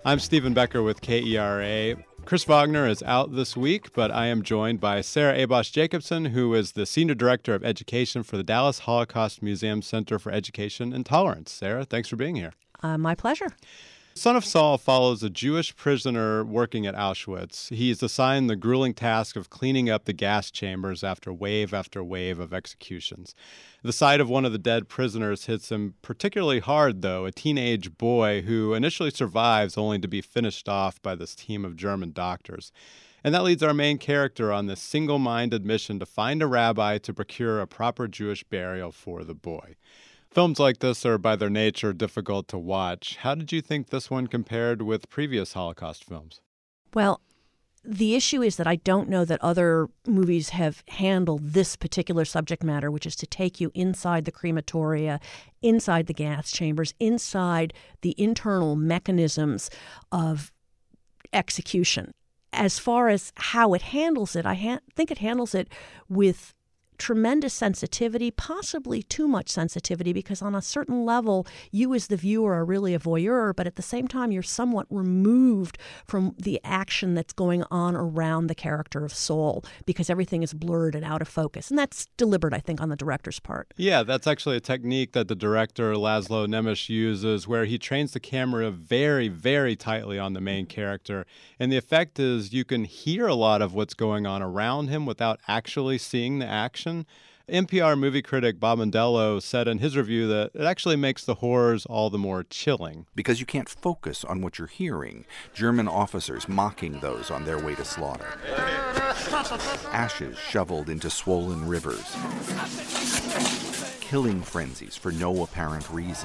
I'm Stephen Becker with KERA. Chris Wagner is out this week, but I am joined by Sarah Abosh-Jacobson, who is the Senior Director of Education for the Dallas Holocaust Museum Center for Education and Tolerance. Sarah, thanks for being here. My pleasure. Son of Saul follows a Jewish prisoner working at Auschwitz. He's assigned the grueling task of cleaning up the gas chambers after wave of executions. The sight of one of the dead prisoners hits him particularly hard, though, a teenage boy who initially survives only to be finished off by this team of German doctors. And that leads our main character on this single-minded mission to find a rabbi to procure a proper Jewish burial for the boy. Films like this are, by their nature, difficult to watch. How did you think this one compared with previous Holocaust films? Well, the issue is that I don't know that other movies have handled this particular subject matter, which is to take you inside the crematoria, inside the gas chambers, inside the internal mechanisms of execution. As far as how it handles it, I think it handles it with tremendous sensitivity, possibly too much sensitivity, because on a certain level, you as the viewer are really a voyeur, but at the same time, you're somewhat removed from the action that's going on around the character of Saul, because everything is blurred and out of focus. And that's deliberate, I think, on the director's part. Yeah, that's actually a technique that the director, Laszlo Nemes, uses, where he trains the camera very, very tightly on the main character. And the effect is you can hear a lot of what's going on around him without actually seeing the action. NPR movie critic Bob Mondello said in his review that it actually makes the horrors all the more chilling. Because you can't focus on what you're hearing. German officers mocking those on their way to slaughter. Ashes shoveled into swollen rivers. Killing frenzies for no apparent reason.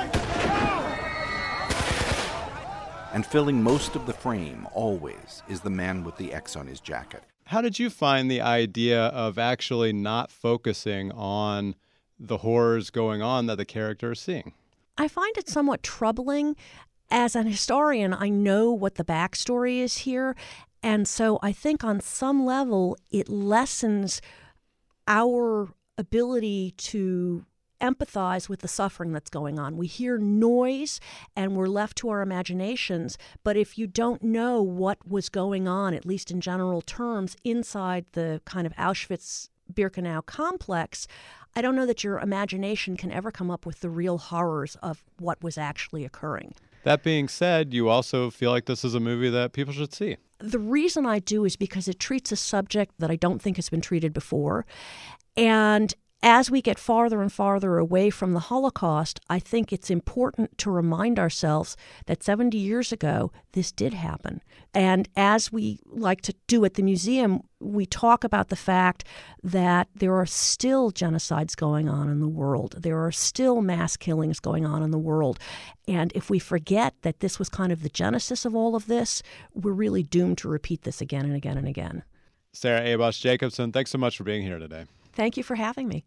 And filling most of the frame, always, is the man with the X on his jacket. How did you find the idea of actually not focusing on the horrors going on that the character is seeing? I find it somewhat troubling. As an historian, I know what the backstory is here, and so I think on some level it lessens our ability to empathize with the suffering that's going on. We hear noise and we're left to our imaginations, but if you don't know what was going on, at least in general terms, inside the kind of Auschwitz-Birkenau complex, I don't know that your imagination can ever come up with the real horrors of what was actually occurring. That being said, you also feel like this is a movie that people should see. The reason I do is because it treats a subject that I don't think has been treated before, and as we get farther and farther away from the Holocaust, I think it's important to remind ourselves that 70 years ago, this did happen. And as we like to do at the museum, we talk about the fact that there are still genocides going on in the world. There are still mass killings going on in the world. And if we forget that this was kind of the genesis of all of this, we're really doomed to repeat this again and again and again. Sarah Abosh-Jacobson, thanks so much for being here today. Thank you for having me.